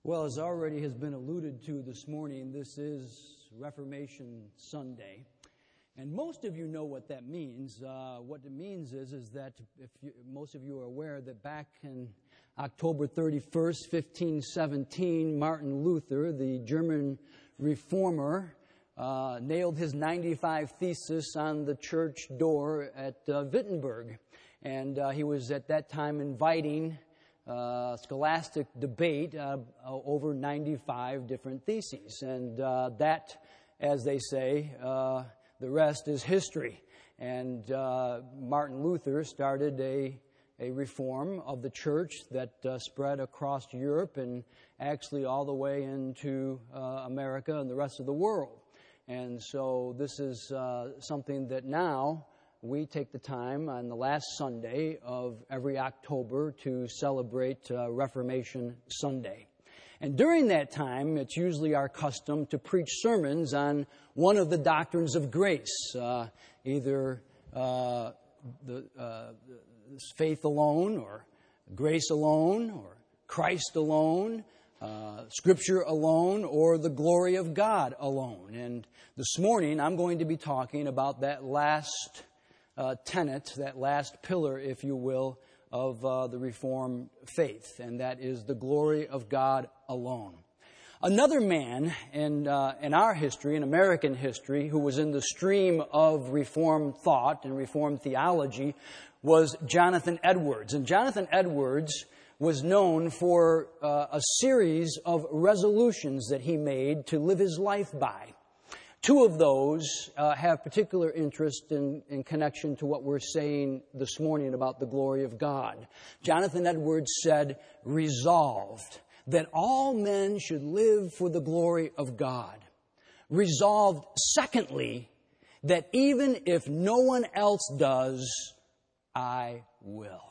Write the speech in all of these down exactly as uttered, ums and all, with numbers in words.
Well, as already has been alluded to this morning, this is Reformation Sunday. And most of you know what that means. Uh, what it means is, is that if you, most of you are aware that back in October thirty-first, fifteen seventeen, Martin Luther, the German reformer, uh, nailed his ninety-five Thesis on the church door at uh, Wittenberg. And uh, he was at that time inviting Uh, scholastic debate uh, over ninety-five different theses. And uh, that, as they say, uh, the rest is history. And uh, Martin Luther started a, a reform of the church that uh, spread across Europe and actually all the way into uh, America and the rest of the world. And so this is uh, something that now we take the time on the last Sunday of every October to celebrate uh, Reformation Sunday. And during that time, it's usually our custom to preach sermons on one of the doctrines of grace, uh, either uh, the uh, faith alone, or grace alone, or Christ alone, uh, Scripture alone, or the glory of God alone. And this morning, I'm going to be talking about that last Uh, tenet, that last pillar, if you will, of uh, the Reformed faith, and that is the glory of God alone. Another man in, uh, in our history, in American history, who was in the stream of Reformed thought and Reformed theology was Jonathan Edwards. And Jonathan Edwards was known for uh, a series of resolutions that he made to live his life by. Two of those uh, have particular interest in, in connection to what we're saying this morning about the glory of God. Jonathan Edwards said, resolved that all men should live for the glory of God. Resolved, secondly, that even if no one else does, I will.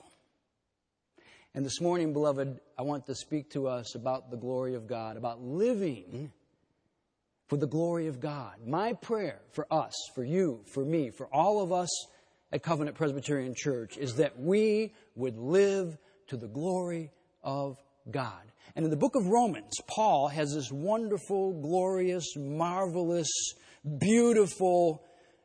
And this morning, beloved, I want to speak to us about the glory of God, about living for the glory of God. My prayer for us, for you, for me, for all of us at Covenant Presbyterian Church is that we would live to the glory of God. And in the book of Romans, Paul has this wonderful, glorious, marvelous, beautiful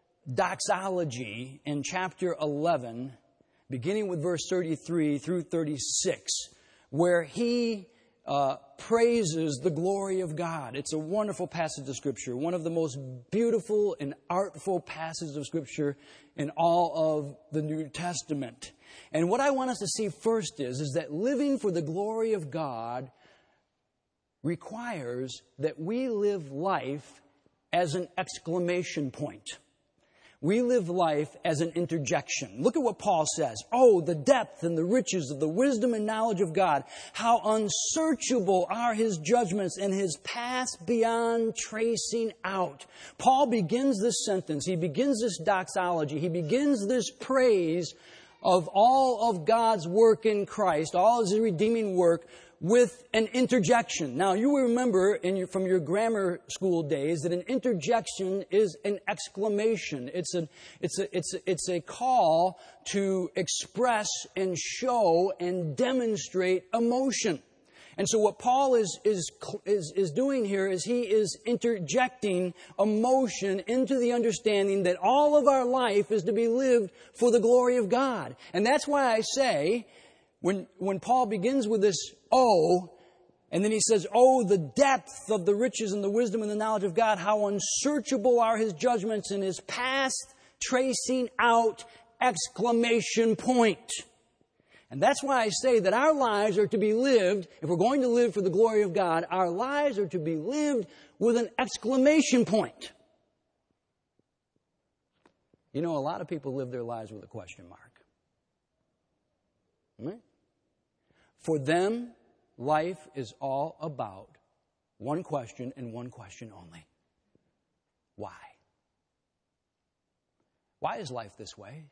doxology in chapter eleven, beginning with verse thirty-three through thirty-six, where he Uh, praises the glory of God. It's a wonderful passage of Scripture, one of the most beautiful and artful passages of Scripture in all of the New Testament. And what I want us to see first is, is that living for the glory of God requires that we live life as an exclamation point. We live life as an interjection. Look at what Paul says. Oh, the depth and the riches of the wisdom and knowledge of God. How unsearchable are His judgments and His paths beyond tracing out. Paul begins this sentence. He begins this doxology. He begins this praise of all of God's work in Christ, all of His redeeming work, with an interjection. Now, you will remember in your, from your grammar school days that an interjection is an exclamation. It's a, it's a, it's a, it's a call to express and show and demonstrate emotion. And so what Paul is, is, is, is doing here is he is interjecting emotion into the understanding that all of our life is to be lived for the glory of God. And that's why I say, When, when Paul begins with this, oh, and then he says, oh, the depth of the riches and the wisdom and the knowledge of God, how unsearchable are His judgments and His past tracing out, exclamation point. And that's why I say that our lives are to be lived, if we're going to live for the glory of God, our lives are to be lived with an exclamation point. You know, a lot of people live their lives with a question mark. Right? For them, life is all about one question and one question only. Why? Why is life this way?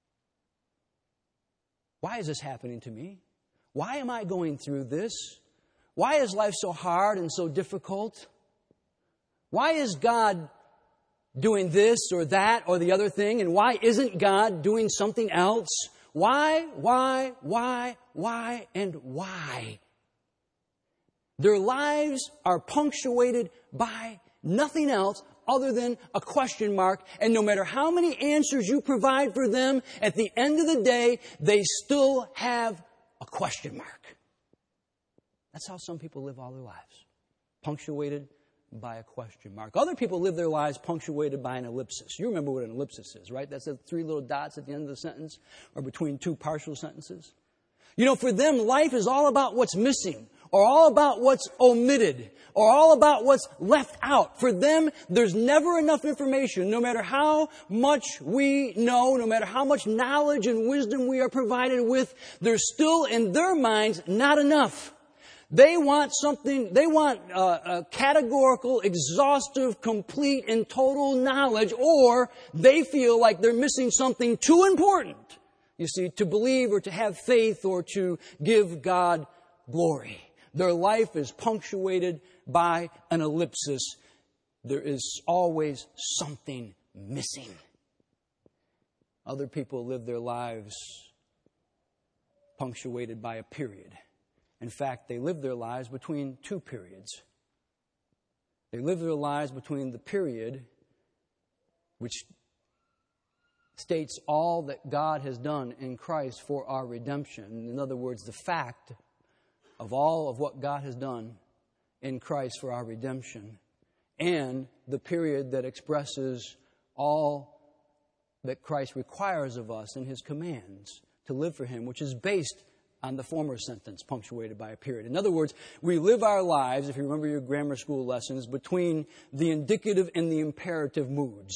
Why is this happening to me? Why am I going through this? Why is life so hard and so difficult? Why is God doing this or that or the other thing? And why isn't God doing something else? Why, why, why, why, and why? Their lives are punctuated by nothing else other than a question mark. And no matter how many answers you provide for them, at the end of the day, they still have a question mark. That's how some people live all their lives. Punctuated by a question mark. Other people live their lives punctuated by an ellipsis. You remember what an ellipsis is, right? That's the three little dots at the end of the sentence or between two partial sentences. You know, for them, life is all about what's missing, or all about what's omitted, or all about what's left out. For them, there's never enough information. No matter how much we know, no matter how much knowledge and wisdom we are provided with, there's still in their minds not enough. They want something, they want uh, a categorical, exhaustive, complete, and total knowledge, or they feel like they're missing something too important, you see, to believe or to have faith or to give God glory. Their life is punctuated by an ellipsis. There is always something missing. Other people live their lives punctuated by a period. In fact, they live their lives between two periods. They live their lives between the period which states all that God has done in Christ for our redemption. In other words, the fact of all of what God has done in Christ for our redemption, and the period that expresses all that Christ requires of us in His commands to live for Him, which is based on the former sentence, punctuated by a period. In other words, we live our lives, if you remember your grammar school lessons, between the indicative and the imperative moods.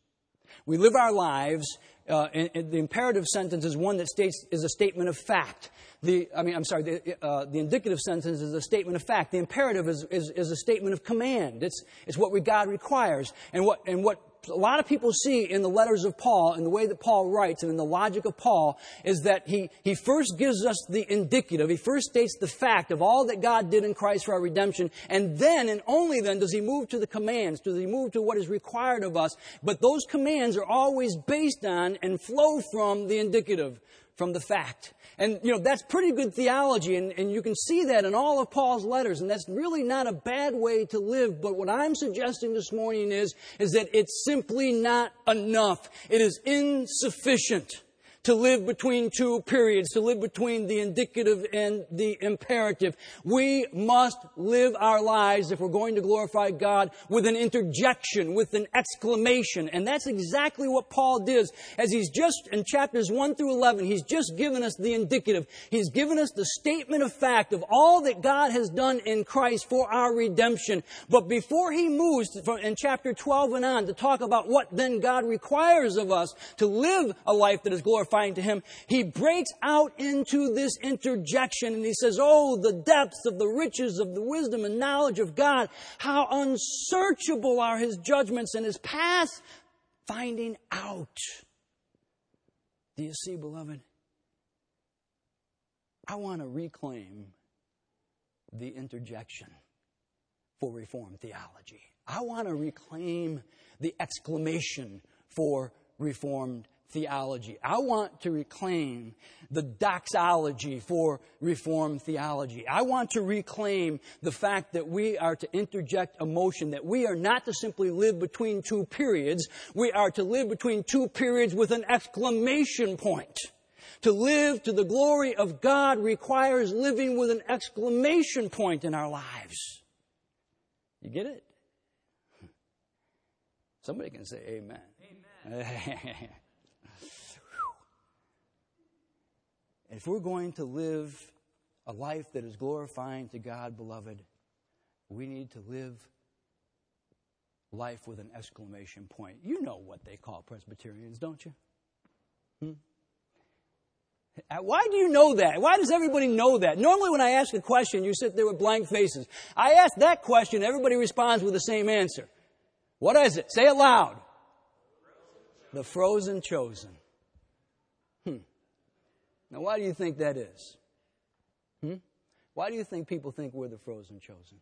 We live our lives, uh, and, and the imperative sentence is one that states is a statement of fact. The, I mean, I'm sorry, the, uh, the indicative sentence is a statement of fact. The imperative is, is, is a statement of command. It's, it's what we, God requires. And what, and what a lot of people see in the letters of Paul, in the way that Paul writes, and in the logic of Paul, is that he, he first gives us the indicative. He first states the fact of all that God did in Christ for our redemption. And then, and only then, does he move to the commands, does he move to what is required of us. But those commands are always based on and flow from the indicative, from the fact. And, you know, that's pretty good theology, and, and you can see that in all of Paul's letters, and that's really not a bad way to live. But what I'm suggesting this morning is, is that it's simply not enough. It is insufficient to live between two periods, to live between the indicative and the imperative. We must live our lives, if we're going to glorify God, with an interjection, with an exclamation. And that's exactly what Paul does. As he's just, in chapters one through eleven, he's just given us the indicative. He's given us the statement of fact of all that God has done in Christ for our redemption. But before he moves from, in chapter twelve and on to talk about what then God requires of us to live a life that is glorified to Him, he breaks out into this interjection and he says, oh, the depths of the riches of the wisdom and knowledge of God. How unsearchable are His judgments and His paths finding out. Do you see, beloved? I want to reclaim the interjection for Reformed theology. I want to reclaim the exclamation for Reformed theology. I want to reclaim the doxology for Reformed theology. I want to reclaim the fact that we are to interject emotion, that we are not to simply live between two periods. We are to live between two periods with an exclamation point. To live to the glory of God requires living with an exclamation point in our lives. You get it? Somebody can say amen. Amen. If we're going to live a life that is glorifying to God, beloved, we need to live life with an exclamation point. You know what they call Presbyterians, don't you? Hmm? Why do you know that? Why does everybody know that? Normally when I ask a question, you sit there with blank faces. I ask that question, everybody responds with the same answer. What is it? Say it loud. The frozen chosen. Hmm. Now, why do you think that is? Hmm? Why do you think people think we're the frozen chosen?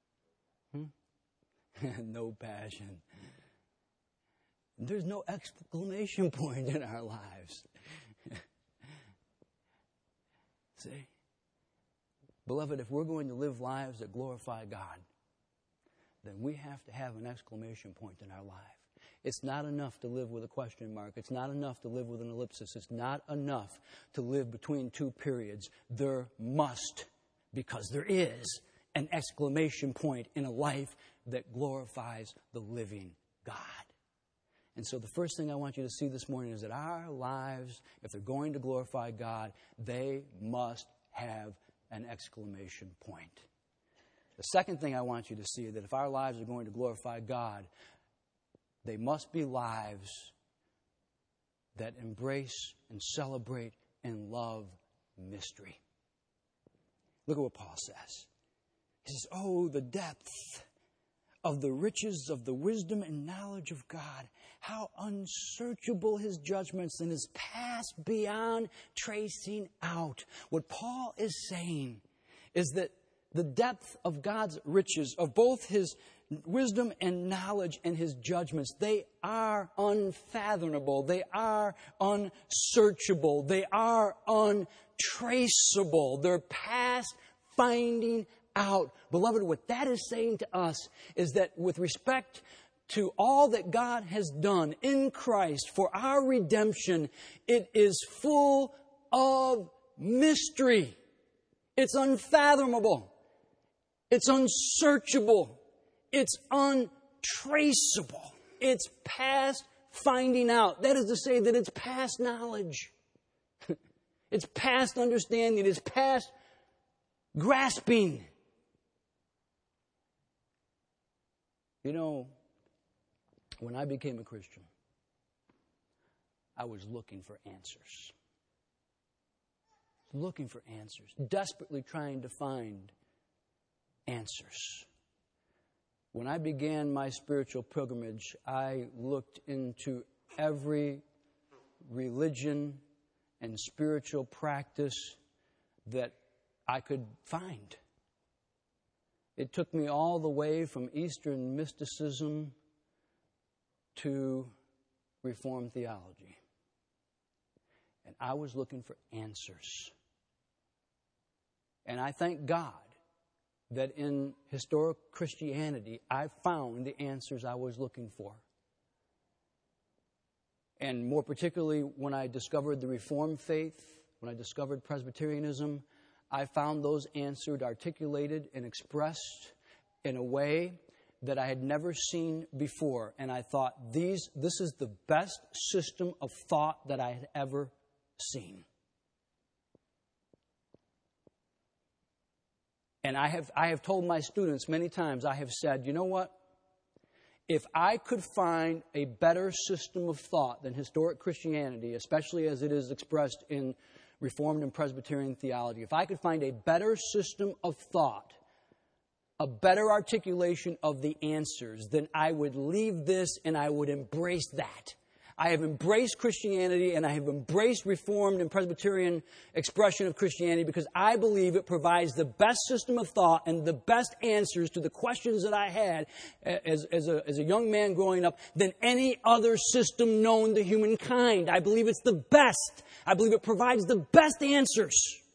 Hmm? No passion. There's no exclamation point in our lives. See? Beloved, if we're going to live lives that glorify God, then we have to have an exclamation point in our life. It's not enough to live with a question mark. It's not enough to live with an ellipsis. It's not enough to live between two periods. There must, because there is, an exclamation point in a life that glorifies the living God. And so the first thing I want you to see this morning is that our lives, if they're going to glorify God, they must have an exclamation point. The second thing I want you to see is that if our lives are going to glorify God, they must be lives that embrace and celebrate and love mystery. Look at what Paul says. He says, oh, the depth of the riches of the wisdom and knowledge of God. How unsearchable His judgments and His past beyond tracing out. What Paul is saying is that the depth of God's riches, of both His wisdom and knowledge and His judgments, they are unfathomable. They are unsearchable. They are untraceable. They're past finding out. Beloved, what that is saying to us is that with respect to all that God has done in Christ for our redemption, it is full of mystery. It's unfathomable. It's unsearchable. It's untraceable. It's past finding out. That is to say that it's past knowledge. It's past understanding. It's past grasping. You know, when I became a Christian, I was looking for answers. Looking for answers. Desperately trying to find answers. When I began my spiritual pilgrimage, I looked into every religion and spiritual practice that I could find. It took me all the way from Eastern mysticism to Reformed theology. And I was looking for answers. And I thank God that in historic Christianity, I found the answers I was looking for. And more particularly, when I discovered the Reformed faith, when I discovered Presbyterianism, I found those answered, articulated, and expressed in a way that I had never seen before. And I thought, these, this is the best system of thought that I had ever seen. And I have, I have told my students many times, I have said, you know what? If I could find a better system of thought than historic Christianity, especially as it is expressed in Reformed and Presbyterian theology, if I could find a better system of thought, a better articulation of the answers, then I would leave this and I would embrace that. I have embraced Christianity and I have embraced Reformed and Presbyterian expression of Christianity because I believe it provides the best system of thought and the best answers to the questions that I had as, as, a, as a young man growing up than any other system known to humankind. I believe it's the best. I believe it provides the best answers.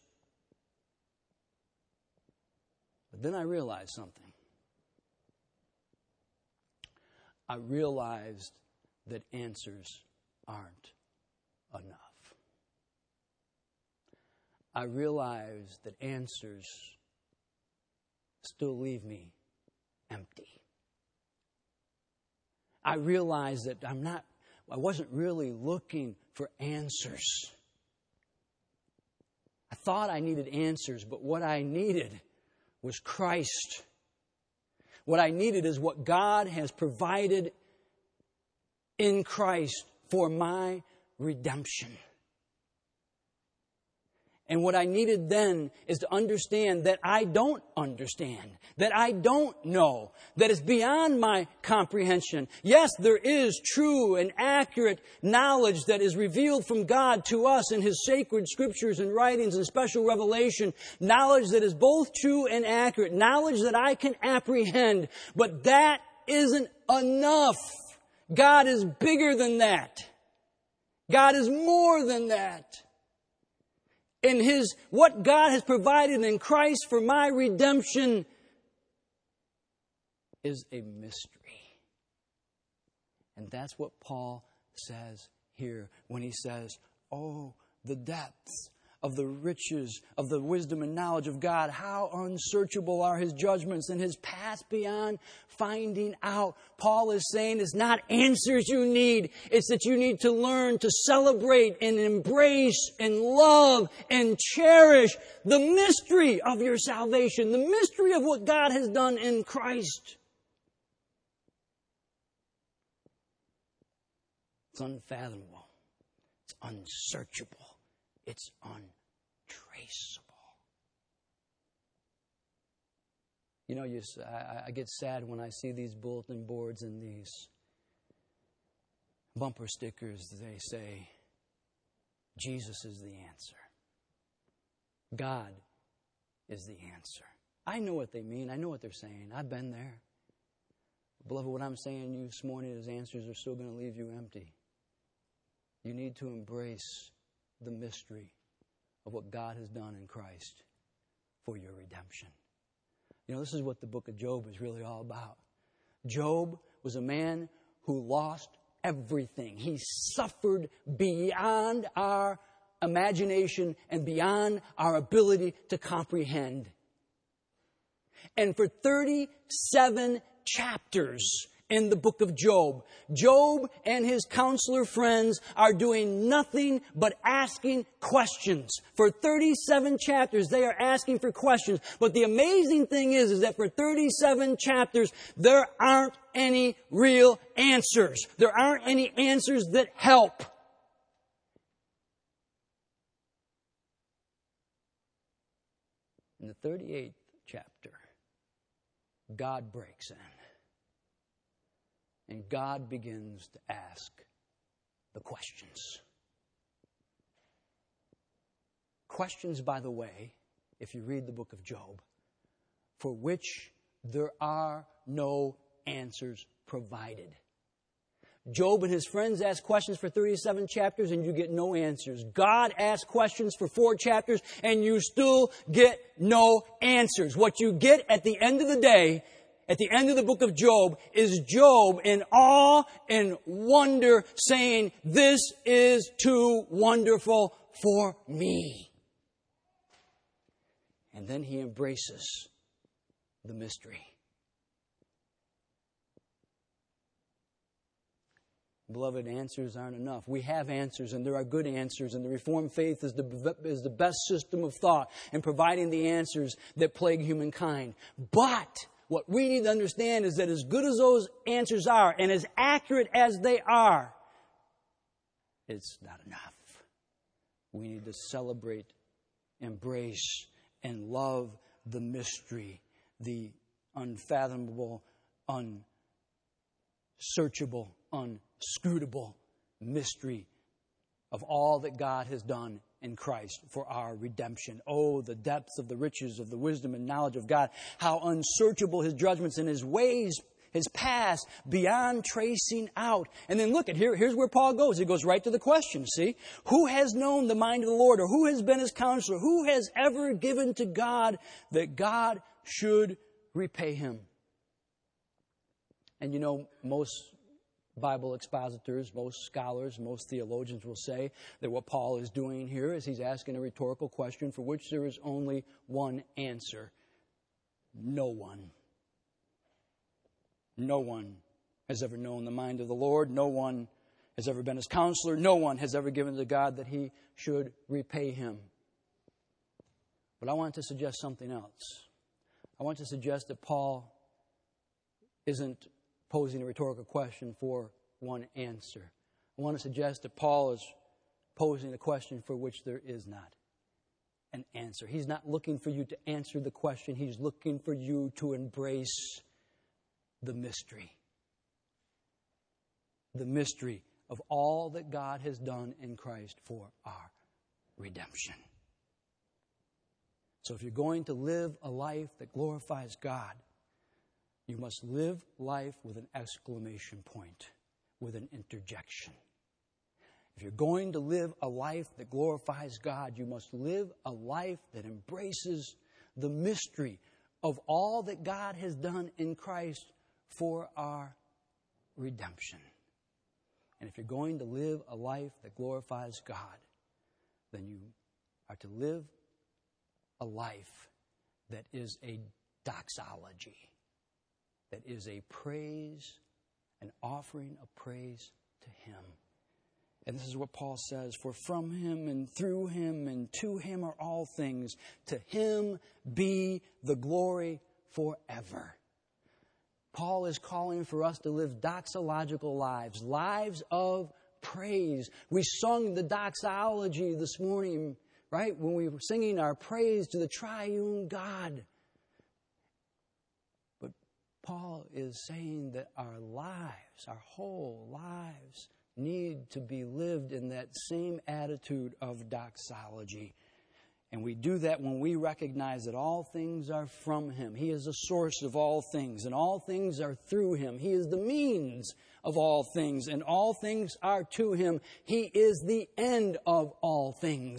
But then I realized something. I realized that answers aren't enough. I realize that answers still leave me empty. I realize that I'm not, I wasn't really looking for answers. I thought I needed answers, but what I needed was Christ. What I needed is what God has provided in Christ for my redemption. And what I needed then is to understand that I don't understand, that I don't know, that is beyond my comprehension. Yes, there is true and accurate knowledge that is revealed from God to us in His sacred scriptures and writings and special revelation, knowledge that is both true and accurate, knowledge that I can apprehend, but that isn't enough. God is bigger than that. God is more than that. in His, what God has provided in Christ for my redemption is a mystery. And that's what Paul says here when he says, oh, the depths of the riches of the wisdom and knowledge of God. How unsearchable are His judgments and His paths beyond finding out. Paul is saying it's not answers you need. It's that you need to learn to celebrate and embrace and love and cherish the mystery of your salvation. The mystery of what God has done in Christ. It's unfathomable. It's unsearchable. It's untraceable. You know, you, I, I get sad when I see these bulletin boards and these bumper stickers. They say, Jesus is the answer. God is the answer. I know what they mean. I know what they're saying. I've been there. Beloved, what I'm saying to you this morning is answers are still going to leave you empty. You need to embrace the mystery of what God has done in Christ for your redemption. You know, this is what the book of Job is really all about. Job was a man who lost everything. He suffered beyond our imagination and beyond our ability to comprehend. And for thirty-seven chapters in the book of Job, Job and his counselor friends are doing nothing but asking questions. For thirty-seven chapters, they are asking for questions. But the amazing thing is, is that for thirty-seven chapters, there aren't any real answers. There aren't any answers that help. In the thirty-eighth chapter, God breaks in. And God begins to ask the questions. Questions, by the way, if you read the book of Job, for which there are no answers provided. Job and his friends ask questions for thirty-seven chapters and you get no answers. God asks questions for four chapters and you still get no answers. What you get at the end of the day, at the end of the book of Job, is Job in awe and wonder saying, this is too wonderful for me. And then he embraces the mystery. Beloved, answers aren't enough. We have answers, and there are good answers, and the Reformed faith is the, is the best system of thought in providing the answers that plague humankind. But what we need to understand is that as good as those answers are, and as accurate as they are, it's not enough. We need to celebrate, embrace, and love the mystery, the unfathomable, unsearchable, unscrutable mystery of all that God has done in Christ for our redemption. Oh, the depths of the riches of the wisdom and knowledge of God. How unsearchable His judgments and His ways, His past, beyond tracing out. And then look at here, here's where Paul goes. He goes right to the question, see? Who has known the mind of the Lord, or who has been His counselor? Who has ever given to God that God should repay him? And you know, most Bible expositors, most scholars, most theologians will say that what Paul is doing here is he's asking a rhetorical question for which there is only one answer. No one. No one has ever known the mind of the Lord. No one has ever been His counselor. No one has ever given to God that He should repay him. But I want to suggest something else. I want to suggest that Paul isn't posing a rhetorical question for one answer. I want to suggest that Paul is posing a question for which there is not an answer. He's not looking for you to answer the question. He's looking for you to embrace the mystery. The mystery of all that God has done in Christ for our redemption. So if you're going to live a life that glorifies God, you must live life with an exclamation point, with an interjection. If you're going to live a life that glorifies God, you must live a life that embraces the mystery of all that God has done in Christ for our redemption. And if you're going to live a life that glorifies God, then you are to live a life that is a doxology, that is a praise, an offering of praise to Him. And this is what Paul says, for from Him and through Him and to Him are all things. To Him be the glory forever. Paul is calling for us to live doxological lives, lives of praise. We sung the doxology this morning, right? When we were singing our praise to the triune God. But Paul is saying that our lives, our whole lives, need to be lived in that same attitude of doxology. And we do that when we recognize that all things are from Him. He is the source of all things, and all things are through Him. He is the means of all things, and all things are to Him. He is the end of all things.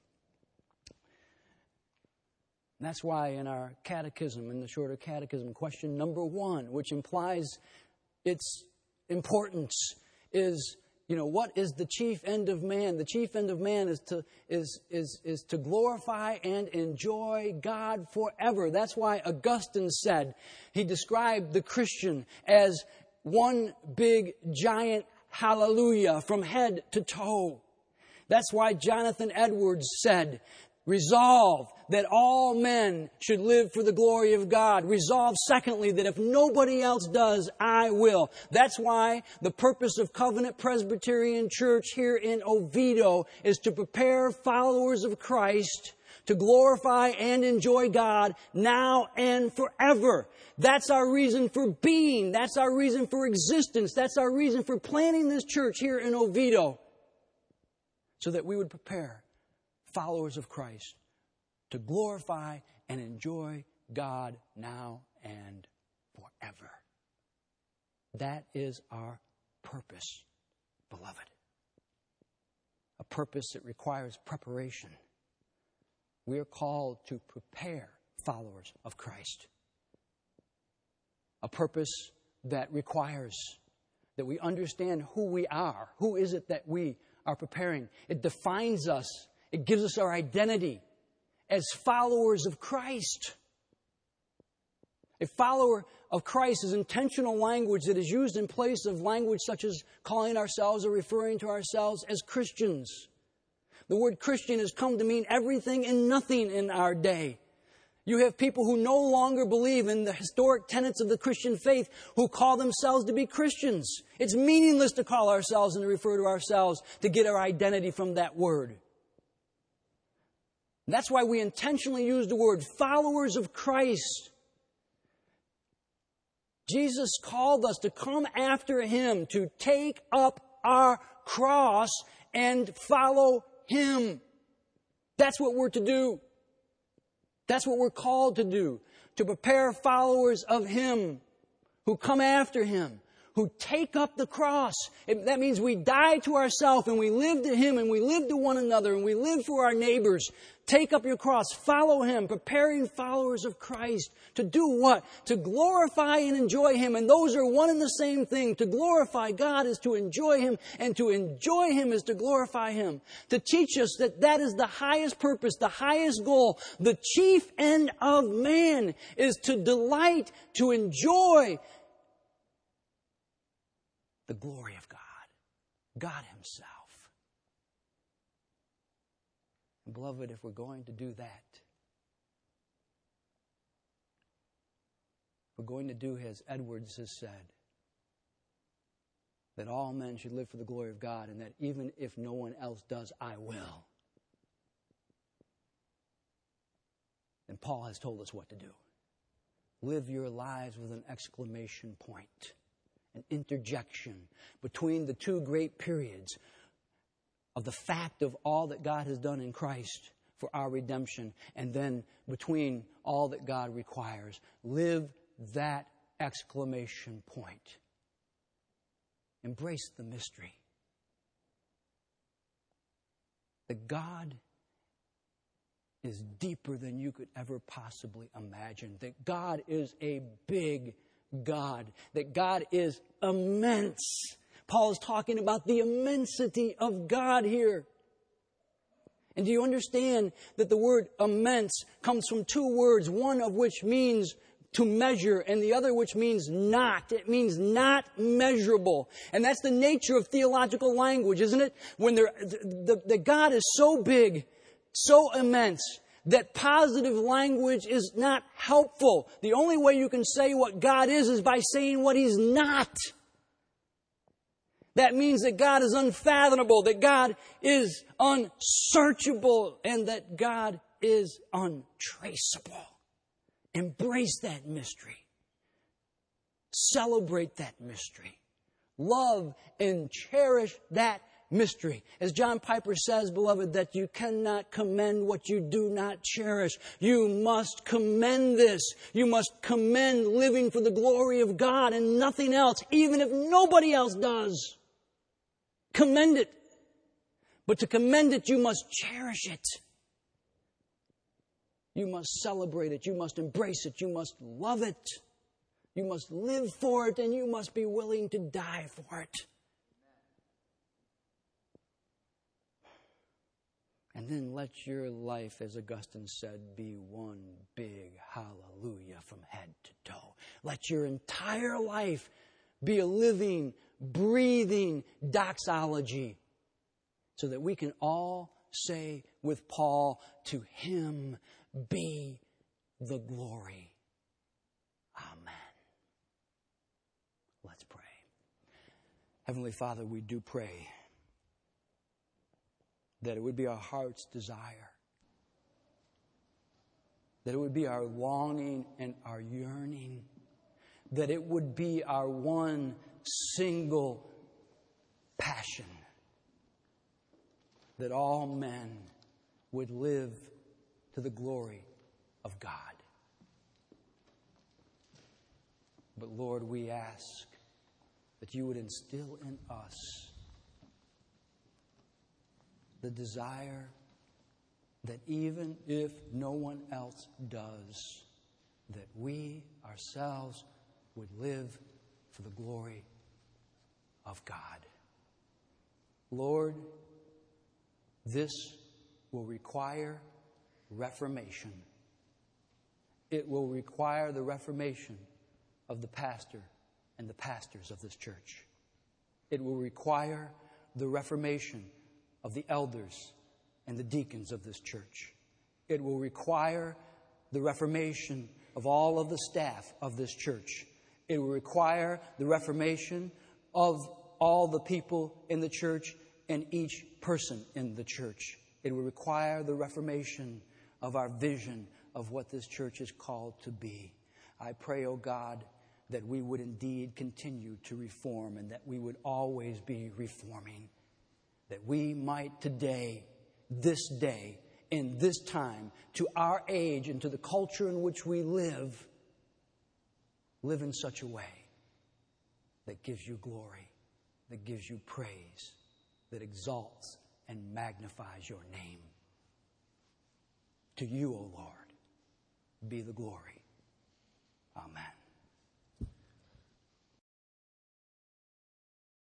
And that's why in our catechism, in the shorter catechism, question number one, which implies its importance, is, you know, what is the chief end of man? The chief end of man is to is is is to glorify and enjoy God forever. That's why Augustine said, he described the Christian as one big giant hallelujah from head to toe. That's why Jonathan Edwards said, resolve that all men should live for the glory of God. Resolve, secondly, that if nobody else does, I will. That's why the purpose of Covenant Presbyterian Church here in Oviedo is to prepare followers of Christ to glorify and enjoy God now and forever. That's our reason for being. That's our reason for existence. That's our reason for planting this church here in Oviedo, so that we would prepare followers of Christ to glorify and enjoy God now and forever. That is our purpose, beloved. A purpose that requires preparation. We are called to prepare followers of Christ. A purpose that requires that we understand who we are. Who is it that we are preparing? It defines us. It gives us our identity as followers of Christ. A follower of Christ is intentional language that is used in place of language such as calling ourselves or referring to ourselves as Christians. The word Christian has come to mean everything and nothing in our day. You have people who no longer believe in the historic tenets of the Christian faith who call themselves to be Christians. It's meaningless to call ourselves and to refer to ourselves to get our identity from that word. That's why we intentionally use the word followers of Christ. Jesus called us to come after Him, to take up our cross and follow Him. That's what we're to do. That's what we're called to do. To prepare followers of Him who come after Him, who take up the cross. It, that means we die to ourselves and we live to Him and we live to one another and we live for our neighbors. Take up your cross. Follow Him. Preparing followers of Christ. To do what? To glorify and enjoy Him. And those are one and the same thing. To glorify God is to enjoy Him. And to enjoy Him is to glorify Him. To teach us that that is the highest purpose, the highest goal. The chief end of man is to delight, to enjoy the glory of God. God Himself. And beloved, if we're going to do that, we're going to do as Edwards has said, that all men should live for the glory of God, and that even if no one else does, I will. And Paul has told us what to do. Live your lives with an exclamation point, an interjection between the two great periods of the fact of all that God has done in Christ for our redemption, and then between all that God requires. Live that exclamation point. Embrace the mystery. that God is deeper than you could ever possibly imagine. That God is a big God. That God is immense. Paul is talking about the immensity of God here. And do you understand that the word immense comes from two words, one of which means to measure and the other which means not. It means not measurable. And that's the nature of theological language, isn't it? When the, the, the God is so big, so immense, that positive language is not helpful. The only way you can say what God is is by saying what He's not. That means that God is unfathomable, that God is unsearchable, and that God is untraceable. Embrace that mystery. Celebrate that mystery. Love and cherish that mystery. As John Piper says, beloved, that you cannot commend what you do not cherish. You must commend this. You must commend living for the glory of God and nothing else, even if nobody else does. Commend it. But to commend it, you must cherish it. You must celebrate it. You must embrace it. You must love it. You must live for it, and you must be willing to die for it. And then let your life, as Augustine said, be one big hallelujah from head to toe. Let your entire life be a living, breathing doxology so that we can all say with Paul, to Him be the glory. Amen. Let's pray. Heavenly Father, we do pray that it would be our heart's desire, that it would be our longing and our yearning, that it would be our one single passion, that all men would live to the glory of God. But Lord, we ask that you would instill in us the desire that even if no one else does, that we ourselves would live for the glory of God. Lord, this will require reformation. It will require the reformation of the pastor and the pastors of this church. It will require the reformation of the elders and the deacons of this church. It will require the reformation of all of the staff of this church. It will require the reformation of all the people in the church and each person in the church. It will require the reformation of our vision of what this church is called to be. I pray, O God, that we would indeed continue to reform and that we would always be reforming. That we might today, this day, in this time, to our age and to the culture in which we live, live in such a way that gives you glory, that gives you praise, that exalts and magnifies your name. To you, O Lord, be the glory. Amen.